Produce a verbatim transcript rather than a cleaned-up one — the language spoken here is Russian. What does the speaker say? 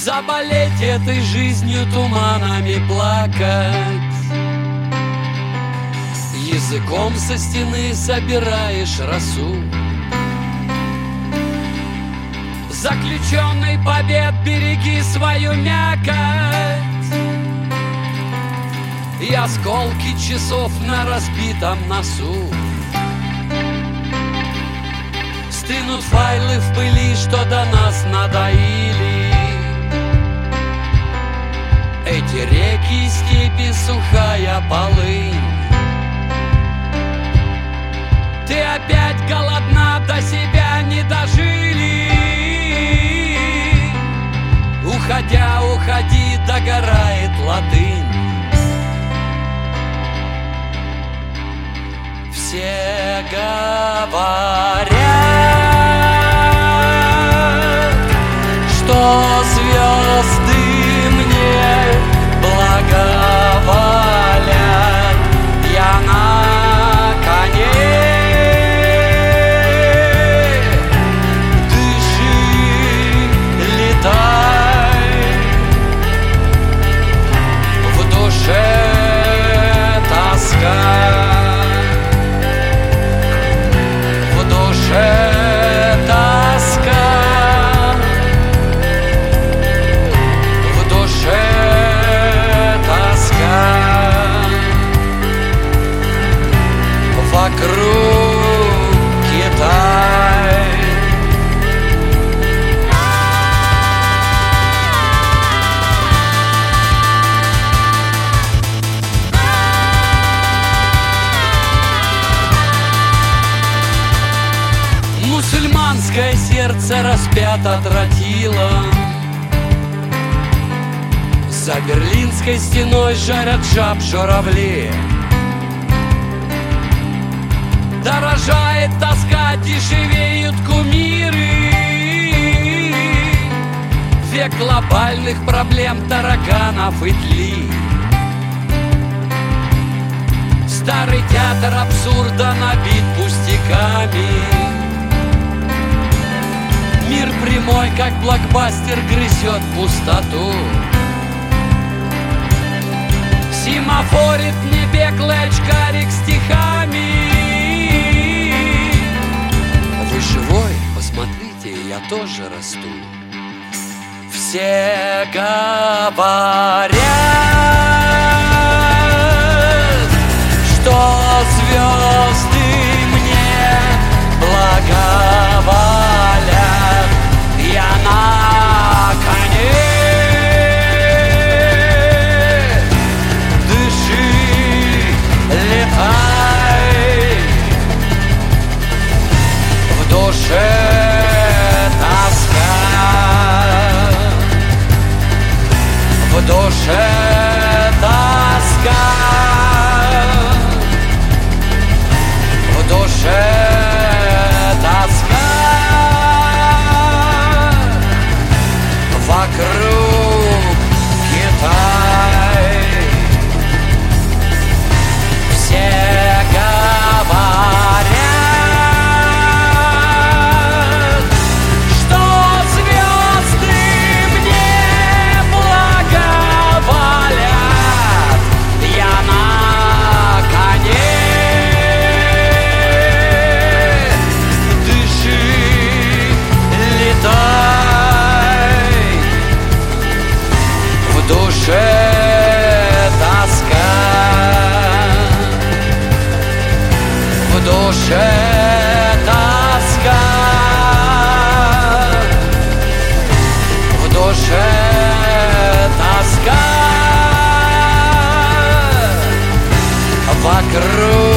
Заболеть этой жизнью, туманами плакать. Языком со стены собираешь росу. Заключенный побед, береги свою мякоть. И осколки часов на разбитом носу. Стынут файлы в пыли, что до нас надоили. Эти реки, степи, сухая полынь. Ты опять голодна, до себя не дожили. Уходя, уходи, догорает латынь. Все говорят, что звезды мне благоволят. Я на коне. Дыши, летай. В душе тоска. Тоска, в душе тоска, вокруг Китай. Мусульманское сердце распято тротилом. За Берлинской стеной жарят жаб журавли. Дорожает тоска, дешевеют кумиры. Век глобальных проблем, тараганов и тли. Старый театр абсурда набит пустяками. Мир прямой, как блокбастер, грызет пустоту. Семафорит мне беглый очкарик стихами. Вы живой? Посмотрите, я тоже расту. Все говорят, что звезды мне благоволят. Я на коне. Дыши, летай. В душе тоска. В душе тоска. В душе тоска. Вокруг Китай. Все говорят, что звезды мне благоволят. Я на коне. Дыши, летай. В душе тоска. В душе тоска. В душе тоска. Вокруг